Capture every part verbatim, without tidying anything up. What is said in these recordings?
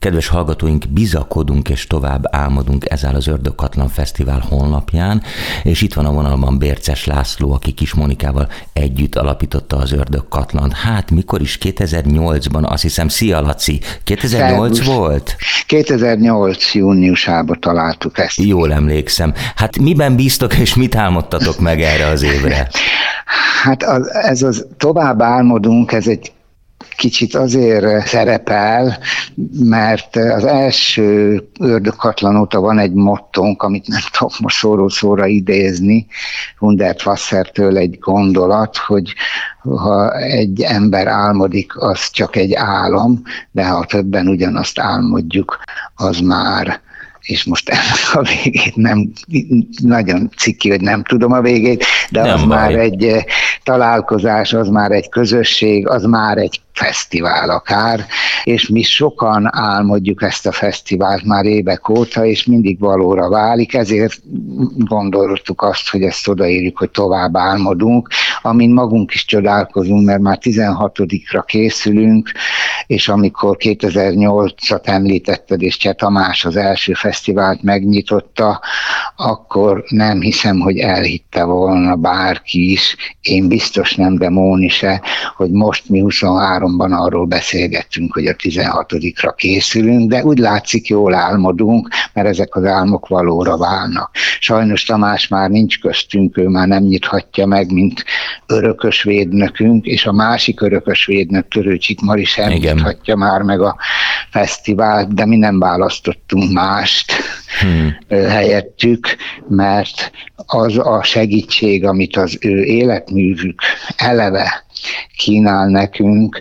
Kedves hallgatóink, bizakodunk és tovább álmodunk, ez áll az Ördögkatlan Fesztivál honlapján, és itt van a vonalban Bérces László, aki Kis Monikával együtt alapította az Ördögkatlant. Hát mikor is? kétezer-nyolcban, azt hiszem. Szia, Laci! kétezer-nyolc Szervusz. Volt? kétezer-nyolc júniusában találtuk ezt. Jól emlékszem. Hát miben bíztok és mit álmodtatok meg erre az évre? Hát az, ez az tovább álmodunk, ez egy kicsit azért szerepel, mert az első Ördögkatlan óta van egy mottónk, amit nem tudok most szóról szóra idézni, Hundert Wassertől egy gondolat, hogy ha egy ember álmodik, az csak egy álom, de ha többen ugyanazt álmodjuk, az már, és most a végét nem, nagyon ciki, hogy nem tudom a végét, de nem az baj. Már egy találkozás, az már egy közösség, az már egy fesztivál akár, és mi sokan álmodjuk ezt a fesztivált már évek óta, és mindig valóra válik, ezért gondoltuk azt, hogy ezt odaírjuk, hogy tovább álmodunk, amin magunk is csodálkozunk, mert már tizenhatodikra készülünk, és amikor kétezer-nyolcat említetted, és Cseh Tamás az első fesztivált megnyitotta, akkor nem hiszem, hogy elhitte volna bárki is, én biztos nem, de Móni se, hogy most mi huszonháromban arról beszélgettünk, hogy a tizenhatodikra készülünk, de úgy látszik, jól álmodunk, mert ezek az álmok valóra válnak. Sajnos Tamás már nincs köztünk, ő már nem nyithatja meg, mint örökös védnökünk, és a másik örökös védnök, Törőcsik Mari sem nyithatja már meg a fesztivált, de mi nem választottunk mást hmm. helyettük, mert az a segítség, amit az ő életművük eleve kínál nekünk,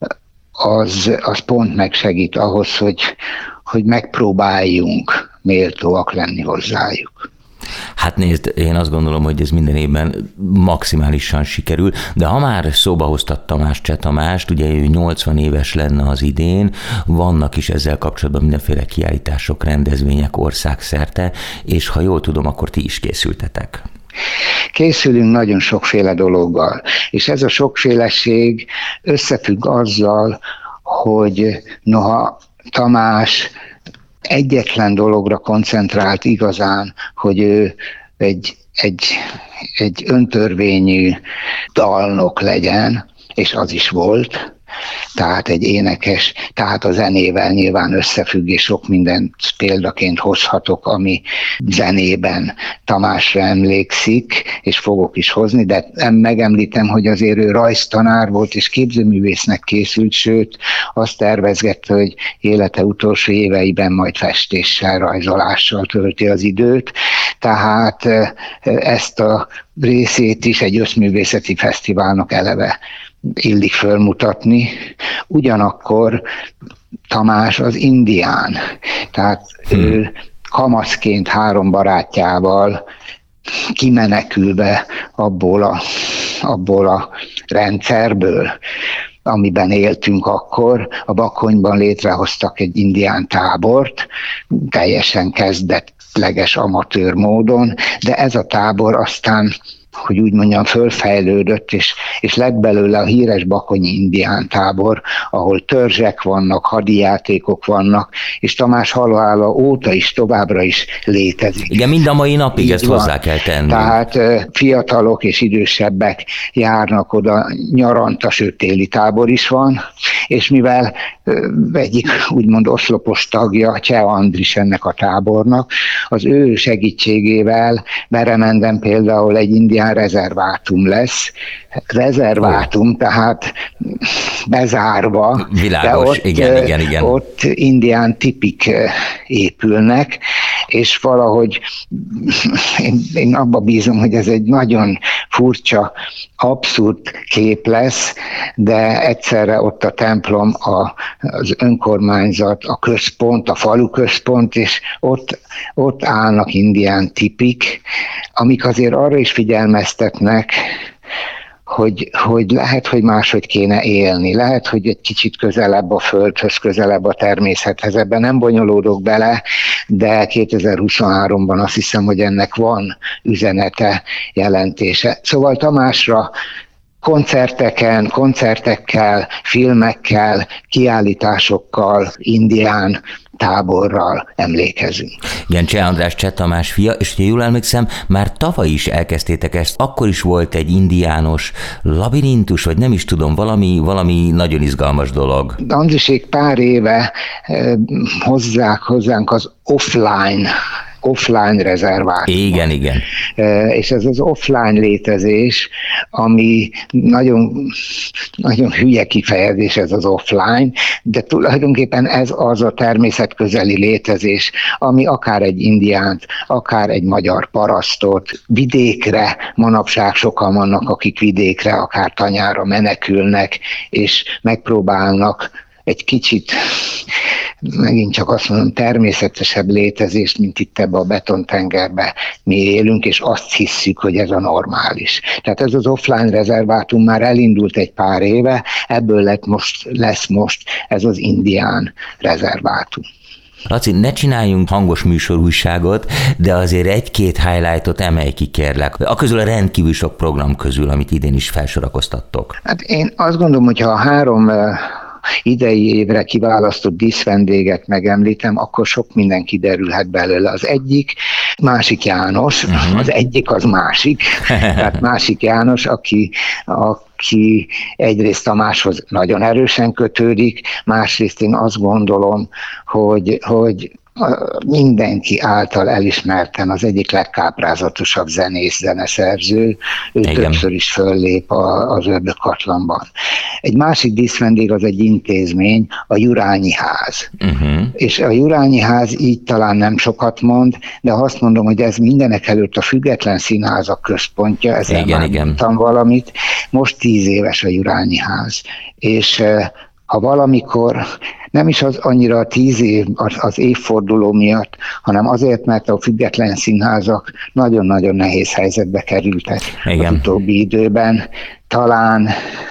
az, az pont megsegít ahhoz, hogy, hogy megpróbáljunk méltóak lenni hozzájuk. Hát nézd, én azt gondolom, hogy ez minden évben maximálisan sikerül, de ha már szóba hoztad Tamás, Cseh Tamást, ugye ő nyolcvan éves lenne az idén, vannak is ezzel kapcsolatban mindenféle kiállítások, rendezvények országszerte, és ha jól tudom, akkor ti is készültetek. Készülünk nagyon sokféle dologgal, és ez a sokféleség összefügg azzal, hogy noha Tamás egyetlen dologra koncentrált igazán, hogy ő egy, egy, egy öntörvényű dalnok legyen, és az is volt, tehát egy énekes, tehát a zenével nyilván összefügg, és sok mindent példaként hozhatok, ami zenében Tamásra emlékszik, és fogok is hozni, de megemlítem, hogy azért ő rajztanár volt, és képzőművésznek készült, sőt azt tervezgette, hogy élete utolsó éveiben majd festéssel, rajzolással tölti az időt, tehát ezt a részét is egy összművészeti fesztiválnak eleve illik fölmutatni. Ugyanakkor Tamás az indián, tehát hmm. ő kamaszként három barátjával kimenekülve abból a, abból a rendszerből, amiben éltünk akkor, a Bakonyban létrehoztak egy indián tábort, teljesen kezdetleges amatőr módon, de ez a tábor aztán, hogy úgy mondjam, fölfejlődött, és, és lett belőle a híres bakonyi indián tábor, ahol törzsek vannak, hadijátékok vannak, és Tamás halála óta is továbbra is létezik. Igen, mind a mai napig így ezt van. Hozzá kell tenni. Tehát fiatalok és idősebbek járnak oda, nyaranta, sőt téli tábor is van, és mivel egyik úgymond oszlopos tagja, Cseh Andris ennek a tábornak, az ő segítségével Beremenden például egy indián rezervátum lesz. Rezervátum, oh. tehát bezárva. Világos, ott, igen, igen, igen. Ott indián tipik épülnek, és valahogy én, én abba bízom, hogy ez egy nagyon furcsa, abszurd kép lesz, de egyszerre ott a templom, a, az önkormányzat, a központ, a falu központ, és ott, ott állnak indián tipik, amik azért arra is figyelmeztetnek, hogy, hogy lehet, hogy máshogy kéne élni, lehet, hogy egy kicsit közelebb a földhöz, közelebb a természethez, ebben nem bonyolódok bele, de kétezer-huszonháromban azt hiszem, hogy ennek van üzenete, jelentése. Szóval Tamásra koncerteken, koncertekkel, filmekkel, kiállításokkal, indián táborral emlékezünk. Igen, Cseh András, Cseh Tamás fia, és ha jól emlékszem, már tavaly is elkezdtétek ezt, akkor is volt egy indiános labirintus, vagy nem is tudom, valami, valami nagyon izgalmas dolog. Andrisék pár éve eh, hozzák hozzánk az offline offline rezervátum. Igen, igen. És ez az offline létezés, ami nagyon, nagyon hülye kifejezés, ez az offline, de tulajdonképpen ez az a természetközeli létezés, ami akár egy indiánt, akár egy magyar parasztot vidékre, manapság sokan vannak, akik vidékre, akár tanyára menekülnek, és megpróbálnak egy kicsit, megint csak azt mondom, természetesebb létezést, mint itt ebbe a betontengerbe mi élünk, és azt hisszük, hogy ez a normális. Tehát ez az offline rezervátum már elindult egy pár éve, ebből lett most, lesz most ez az indián rezervátum. Laci, ne csináljunk hangos műsorújságot, de azért egy-két highlightot emelj ki, kérlek. A közül a rendkívül sok program közül, amit idén is felsorakoztattok. Hát én azt gondolom, hogy ha a három idei évre kiválasztott díszvendéget megemlítem, akkor sok minden kiderülhet belőle. Az egyik Másik János, uh-huh. az egyik az másik, tehát Másik János, aki, aki egyrészt Tamáshoz nagyon erősen kötődik, másrészt én azt gondolom, hogy, hogy mindenki által elismerten az egyik legkáprázatosabb zenész, zeneszerző, ő Igen. többször is föllép az Ördögkatlanban. Egy másik díszvendég az egy intézmény, a Jurányi ház. Uh-huh. És a Jurányi ház így talán nem sokat mond, de azt mondom, hogy ez mindenek előtt a Független Színházak központja, ezzel igen, már igen. mondtam valamit. Most tíz éves a Jurányi ház. És ha valamikor nem is az annyira a tíz év, az, az évforduló miatt, hanem azért, mert a független színházak nagyon-nagyon nehéz helyzetbe kerültek Igen. az utóbbi időben. Talán,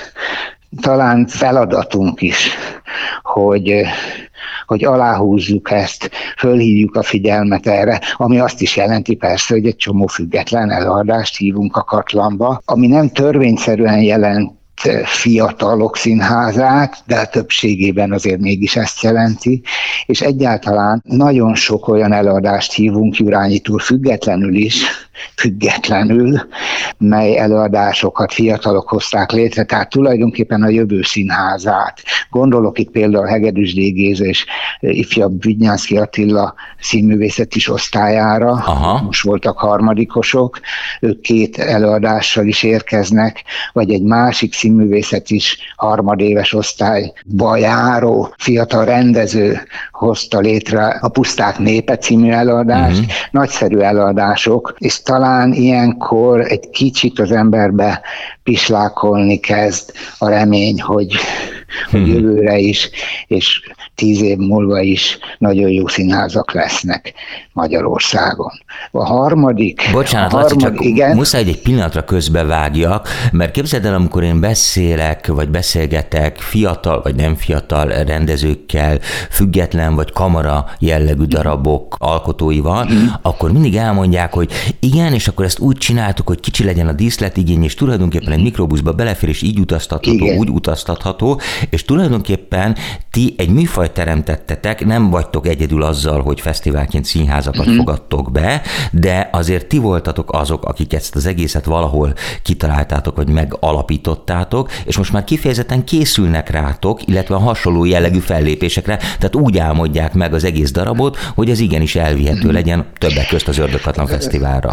talán feladatunk is, hogy, hogy aláhúzzuk ezt, fölhívjuk a figyelmet erre, ami azt is jelenti persze, hogy egy csomó független előadást hívunk a Katlanba, ami nem törvényszerűen jelent fiatalok színházát, de a többségében azért mégis ezt jelenti, és egyáltalán nagyon sok olyan előadást hívunk Jurányitól függetlenül is, függetlenül, mely előadásokat fiatalok hozták létre, tehát tulajdonképpen a jövő színházát. Gondolok itt például Hegedűs Géza és ifjabb Vidnyánszky Attila színművészetis osztályára, Aha. most voltak harmadikosok, ők két előadással is érkeznek, vagy egy másik színművészet is harmadéves osztályba járó fiatal rendező hozta létre a Puszták népe című előadást, uh-huh. nagyszerű előadások, és talán ilyenkor egy kicsit az emberbe pislákolni kezd a remény, hogy, hogy jövőre is, és tíz év múlva is nagyon jó színházak lesznek Magyarországon. A harmadik... Bocsánat, a harmadik, Laci, csak igen? muszáj egy pillanatra közbevágjak, mert képzeld el, amikor én beszélek, vagy beszélgetek fiatal, vagy nem fiatal rendezőkkel, független, vagy kamara jellegű darabok alkotóival, mm. akkor mindig elmondják, hogy igen, és akkor ezt úgy csináltuk, hogy kicsi legyen a díszletigény, és tulajdonképpen egy mikrobuszba belefér, és így utaztatható, igen. úgy utaztatható, és tulajdonképpen ti egy műfajt teremtettetek, nem vagytok egyedül azzal, hogy fesztiválként színházakat mm. fogadtok be, de azért ti voltatok azok, akik ezt az egészet valahol kitaláltátok, vagy megalapítottátok, és most már kifejezetten készülnek rátok, illetve a hasonló jellegű fellépésekre, tehát úgy álmodják meg az egész darabot, hogy ez igenis elvihető legyen többek közt az Ördögkatlan Fesztiválra.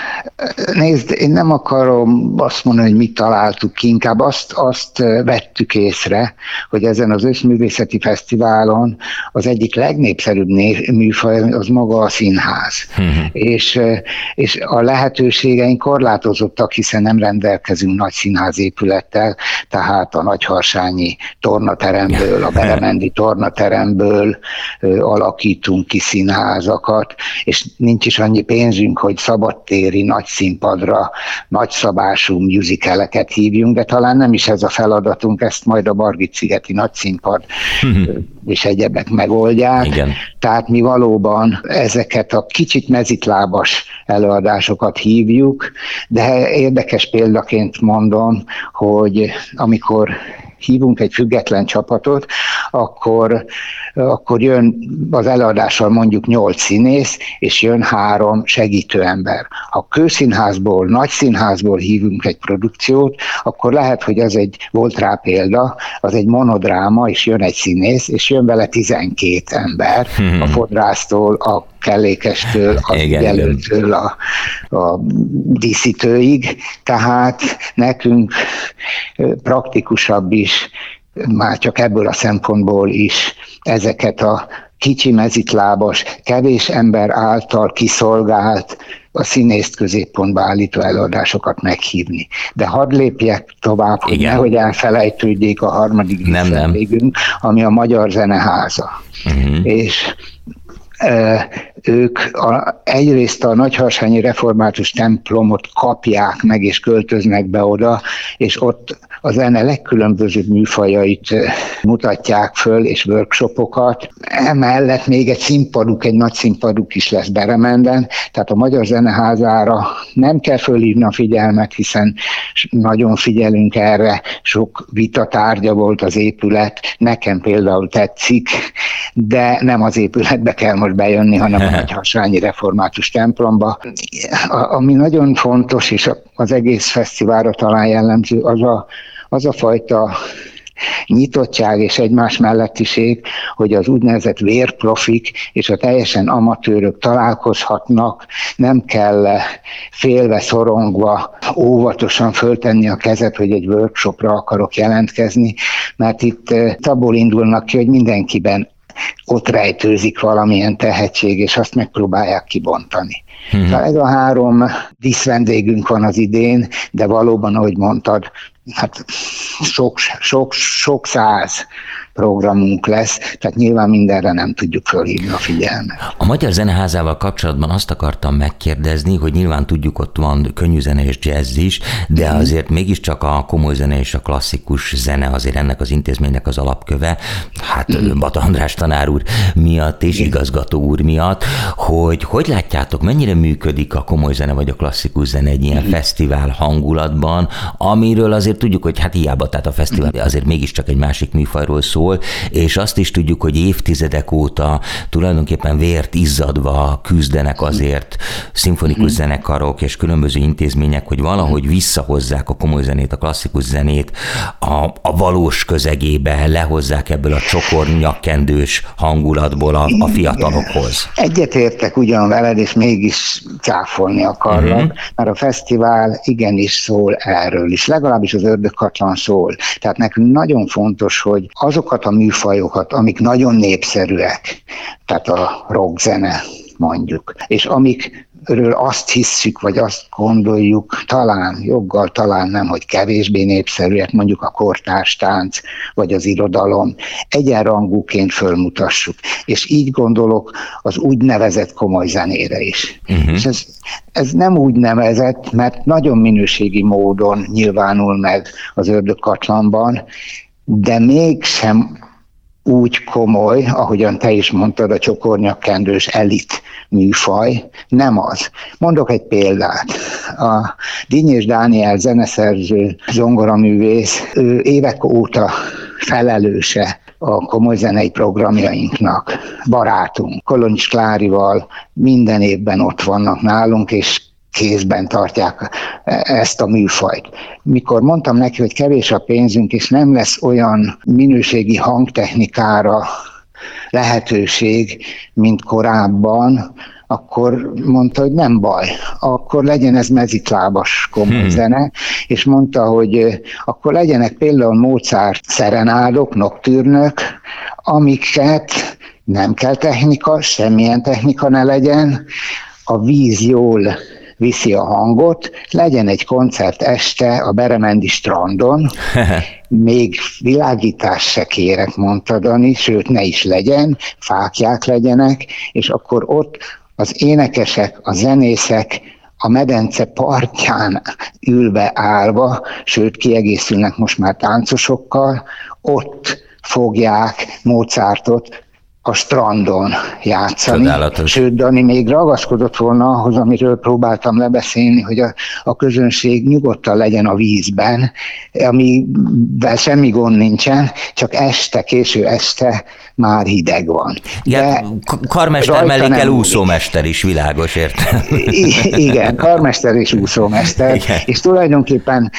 Nézd, én nem akarom azt mondani, hogy mit találtuk ki, inkább azt, azt vettük észre, hogy ezen az Összművészeti Fesztiválon az egyik legnépszerűbb műfaj az maga a színház. Uh-huh. És, és a lehetőségeink korlátozottak, hiszen nem rendelkezünk nagy színházépülettel, tehát a Nagyharsányi tornateremből, a Beremendi tornateremből alakítunk ki színházakat, és nincs is annyi pénzünk, hogy szabadtér szabadtéri, nagy színpadra, nagyszabású musicaleket hívjunk, de talán nem is ez a feladatunk, ezt majd a Margit-szigeti nagyszínpad és egyebek megoldják. Igen. Tehát mi valóban ezeket a kicsit mezitlábas előadásokat hívjuk, de érdekes példaként mondom, hogy amikor hívunk egy független csapatot, akkor, akkor jön az előadással mondjuk nyolc színész, és jön három segítőember. Ha kőszínházból, nagy színházból hívunk egy produkciót, akkor lehet, hogy az egy, volt rá példa, az egy monodráma, és jön egy színész, és jön vele tizenkét ember, hmm. a fodrásztól, a kellékestől, a jelöltől, a, a díszítőig, tehát nekünk praktikusabb is, már csak ebből a szempontból is ezeket a kicsi mezitlábas, kevés ember által kiszolgált, a színészt középpontba állító előadásokat meghívni. De hadd lépjek tovább, hogy igen. nehogy elfelejtődjék a harmadik vendégünk, ami a Magyar Zeneháza. Uh-huh. És e, ők a, egyrészt a Nagyharsányi Református templomot kapják meg, és költöznek be oda, és ott a zene legkülönbözőbb műfajait mutatják föl, és workshopokat. Emellett még egy színpaduk, egy nagy színpaduk is lesz Beremenden, tehát a Magyar Zeneházára nem kell fölhívni a figyelmet, hiszen nagyon figyelünk erre, sok vita tárgya volt az épület, nekem például tetszik, de nem az épületbe kell most bejönni, hanem a Nagyharsányi Református templomba. Ami nagyon fontos, és az egész fesztiválra talán jellemző, az a az a fajta nyitottság és egymás mellettiség, hogy az úgynevezett vérprofik és a teljesen amatőrök találkozhatnak, nem kell félve, szorongva, óvatosan föltenni a kezet, hogy egy workshopra akarok jelentkezni, mert itt abból indulnak ki, hogy mindenkiben ott rejtőzik valamilyen tehetség, és azt megpróbálják kibontani. Hmm. Tehát ez a három díszvendégünk van az idén, de valóban, ahogy mondtad, hát sok, sok, sok száz programunk lesz, tehát nyilván mindenre nem tudjuk fölhívni a figyelmet. A Magyar Zeneházával kapcsolatban azt akartam megkérdezni, hogy nyilván tudjuk, ott van könnyű zene és jazz is, de azért mégiscsak a komoly zene és a klasszikus zene azért ennek az intézménynek az alapköve, hát Bata András tanár úr miatt és igazgató úr miatt, hogy hogy látjátok, mennyire működik a komoly zene vagy a klasszikus zene egy ilyen fesztivál hangulatban, amiről azért tudjuk, hogy hát hiába, tehát a fesztivál azért mégiscsak egy másik műfajról szól, és azt is tudjuk, hogy évtizedek óta tulajdonképpen vért izzadva küzdenek azért szimfonikus zenekarok és különböző intézmények, hogy valahogy visszahozzák a komoly zenét, a klasszikus zenét a, a valós közegébe, lehozzák ebből a csokornyakkendős hangulatból a, a fiatalokhoz. Egyetértek ugyan veled, és mégis cáfolni akarlak, uh-huh. mert a fesztivál igenis szól erről is, legalábbis az Ördögkatlan szól. Tehát nekünk nagyon fontos, hogy azokat a műfajokat, amik nagyon népszerűek, tehát a rockzene mondjuk, és amikről azt hisszük, vagy azt gondoljuk, talán joggal, talán nem, hogy kevésbé népszerűek, mondjuk a kortárs tánc, vagy az irodalom, egyenrangúként fölmutassuk. És így gondolok az úgynevezett komoly zenére is. Uh-huh. És ez, ez nem úgy nevezett, mert nagyon minőségi módon nyilvánul meg az Ördögkatlanban, de mégsem úgy komoly, ahogyan te is mondtad, a csokornyakkendős elit műfaj, nem az. Mondok egy példát. A Dinnyés Dániel zeneszerző, zongoraművész, ő évek óta felelőse a komoly zenei programjainknak. Barátunk, Koloncs Klárival minden évben ott vannak nálunk, és kézben tartják ezt a műfajt. Mikor mondtam neki, hogy kevés a pénzünk, és nem lesz olyan minőségi hangtechnikára lehetőség, mint korábban, akkor mondta, hogy nem baj, akkor legyen ez mezitlábas komoly hmm. zene, és mondta, hogy akkor legyenek például Mozart szerenádok, noktürnök, amiket nem kell technika, semmilyen technika ne legyen, a víz jól viszi a hangot, legyen egy koncert este a beremendi strandon, még világítás se kérek, mondta Dani, sőt ne is legyen, fáklyák legyenek, és akkor ott az énekesek, a zenészek a medence partján ülve állva, sőt kiegészülnek most már táncosokkal, ott fogják Mozartot a strandon játszani. Csodálatos. Sőt, Dani még ragaszkodott volna ahhoz, amiről próbáltam lebeszélni, hogy a, a közönség nyugodtan legyen a vízben, amivel semmi gond nincsen, csak este, késő este már hideg van. Ja, karmester mellé kell úszómester is, világos, értem. Igen, karmester és úszómester, igen. És tulajdonképpen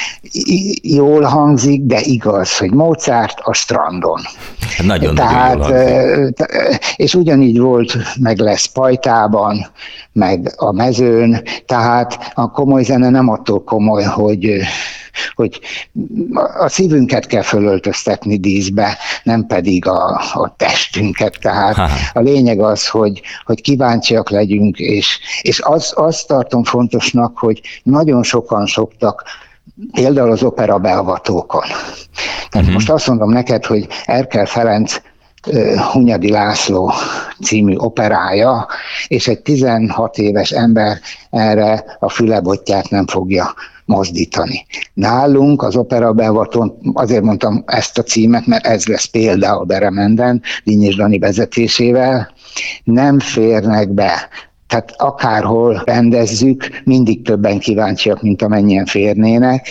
jól hangzik, de igaz, hogy Mozart a strandon. Nagyon Tehát, jól hangzik. És ugyanígy volt, meg lesz Pajtában, meg a Mezőn, tehát a komoly zene nem attól komoly, hogy, hogy a szívünket kell fölöltöztetni díszbe, nem pedig a, a testünket. Tehát ha. A lényeg az, hogy, hogy kíváncsiak legyünk, és, és az, azt tartom fontosnak, hogy nagyon sokan szoktak például az opera beavatókon. Tehát uh-huh. most azt mondom neked, hogy Erkel Ferenc Hunyadi László című operája, és egy tizenhat éves ember erre a fülebotját nem fogja mozdítani. Nálunk az opera beavatón, azért mondtam ezt a címet, mert ez lesz például Beremenden, Dinnyés Dani vezetésével, nem férnek be. Tehát akárhol rendezzük, mindig többen kíváncsiak, mint amennyien férnének,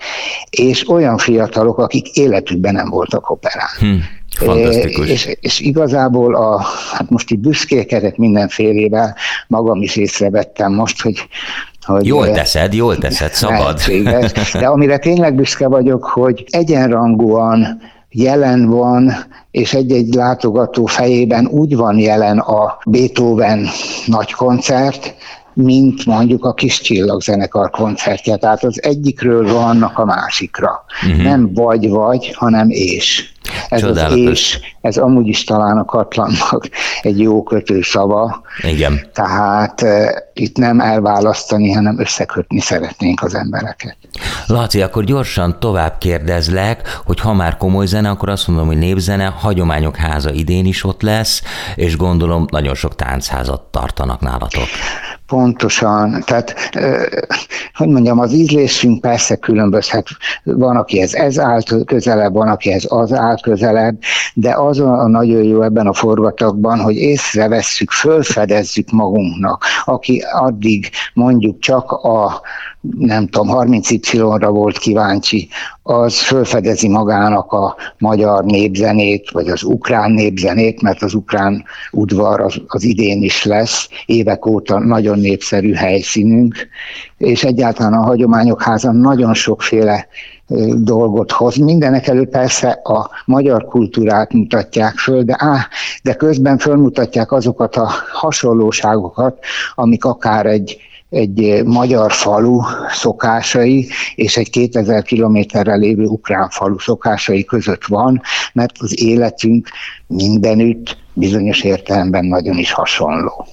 és olyan fiatalok, akik életükben nem voltak operán. Hmm. Fantasztikus. És, és igazából a, hát most így büszkélkedek mindenfélével, magam is észrevettem most, hogy Hogy jól teszed, jól teszed, szabad. De amire tényleg büszke vagyok, hogy egyenrangúan jelen van, és egy-egy látogató fejében úgy van jelen a Beethoven nagy koncert, mint mondjuk a Kis Csillagzenekar koncertje. Tehát az egyikről vannak a másikra. Uh-huh. Nem vagy-vagy, hanem és. Ez Csodálatos. Az és, ez amúgy is talán a Katlannak egy jó kötőszava. Igen. Tehát e, itt nem elválasztani, hanem összekötni szeretnénk az embereket. Laci, akkor gyorsan tovább kérdezlek, hogy ha már komoly zene, akkor azt mondom, hogy népzene, Hagyományok Háza idén is ott lesz, és gondolom nagyon sok táncházat tartanak nálatok. Pontosan, tehát, hogy mondjam, az ízlésünk persze különbözhet, van, akihez ez áll közelebb, van, akihez az áll közelebb, de az a nagyon jó ebben a forgatagban, hogy észrevesszük, fölfedezzük magunknak, aki addig mondjuk csak a nem tudom, harminc Y-ra volt kíváncsi, az fölfedezi magának a magyar népzenét, vagy az ukrán népzenét, mert az ukrán udvar az, az idén is lesz, évek óta nagyon népszerű helyszínünk, és egyáltalán a Hagyományok Háza nagyon sokféle dolgot hoz. Mindenek előtt persze a magyar kultúrát mutatják föl, de, á, de közben fölmutatják azokat a hasonlóságokat, amik akár egy egy magyar falu szokásai és egy kétezer kilométerre lévő ukrán falu szokásai között van, mert az életünk mindenütt bizonyos értelemben nagyon is hasonló.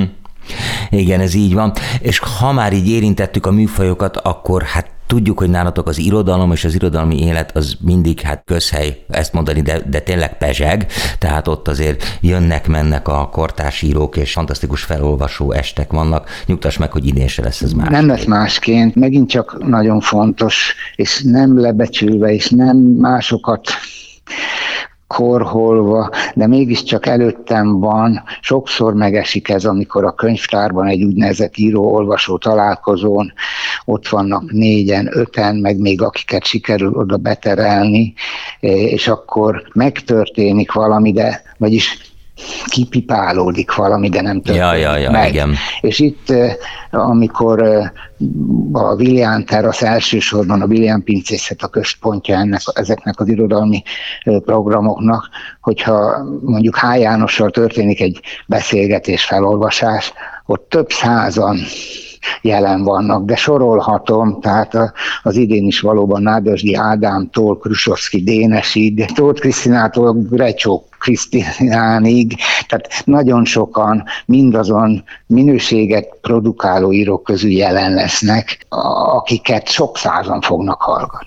Igen, ez így van. És ha már így érintettük a műfajokat, akkor hát tudjuk, hogy nálatok az irodalom és az irodalmi élet az mindig hát közhely, ezt mondani, de, de tényleg pezseg, tehát ott azért jönnek-mennek a kortárs írók, és fantasztikus felolvasó estek vannak. Nyugtass meg, hogy idén se lesz ez más. Nem lesz másként, megint csak nagyon fontos, és nem lebecsülve, és nem másokat korholva, de mégiscsak előttem van, sokszor megesik ez, amikor a könyvtárban egy úgynevezett író-olvasó találkozón ott vannak négyen, öten, meg még akiket sikerül oda beterelni, és akkor megtörténik valami, de vagyis kipipálódik valami, de nem történik ja, ja, ja, meg. Igen. És itt, amikor a William Terasz elsősorban a William pincészet a központja ennek, ezeknek az irodalmi programoknak, hogyha mondjuk H. Jánossal történik egy beszélgetés, felolvasás, ott több százan jelen vannak, de sorolhatom, tehát az idén is valóban Nádasdy Ádámtól Krusovszki Dénesig, Tóth Krisztinától Grecsó Krisztinánig, tehát nagyon sokan mindazon minőséget produkáló írók közül jelen lesznek, akiket sok százan fognak hallgatni.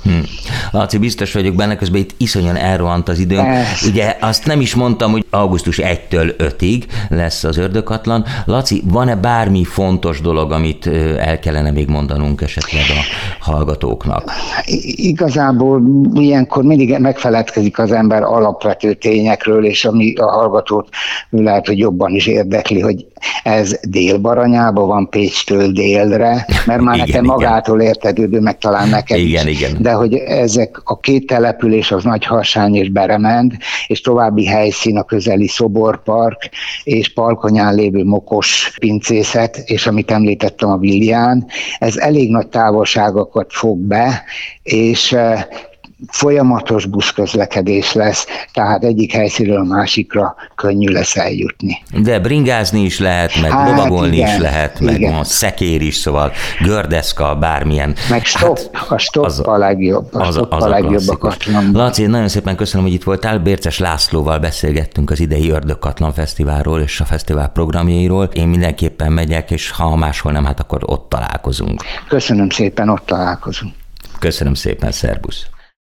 Hm. Laci, biztos vagyok benne, közben itt iszonyan elrohant az időnk. Ez. Ugye azt nem is mondtam, hogy augusztus elsejétől ötig lesz az Ördögkatlan. Laci, van-e bármi fontos dolog, amit el kellene még mondanunk esetleg a hallgatóknak? Igazából ilyenkor mindig megfeledkezik az ember alapvető tényekről, és ami a hallgatót lehet, hogy jobban is érdekli, hogy ez Dél-Baranyában van, Pécstől délre, mert már igen, nekem igen. magától értetődő, meg talán neked igen, is. Igen. De hogy ezek a két település, az Nagyharsány és Beremend, és további helyszín a közeli Szoborpark, és Palkonyán lévő Mokos pincészet, és amit említettem, a Villián, ez elég nagy távolságokat fog be, és folyamatos buszközlekedés lesz, tehát egyik helyszínről a másikra könnyű lesz eljutni. De bringázni is lehet, meg hát lovagolni is lehet, meg igen. Van szekér is, szóval gördeszka, bármilyen. Meg stopp, hát, a stopp az, a legjobb, a az, stopp az a legjobbakat. Laci, nagyon szépen köszönöm, hogy itt voltál. Bérces Lászlóval beszélgettünk az idei Ördögkatlan Fesztiválról és a fesztivál programjairól. Én mindenképpen megyek, és ha máshol nem, hát akkor ott találkozunk. Köszönöm szépen, ott találkozunk. Köszönöm szépen, szervusz.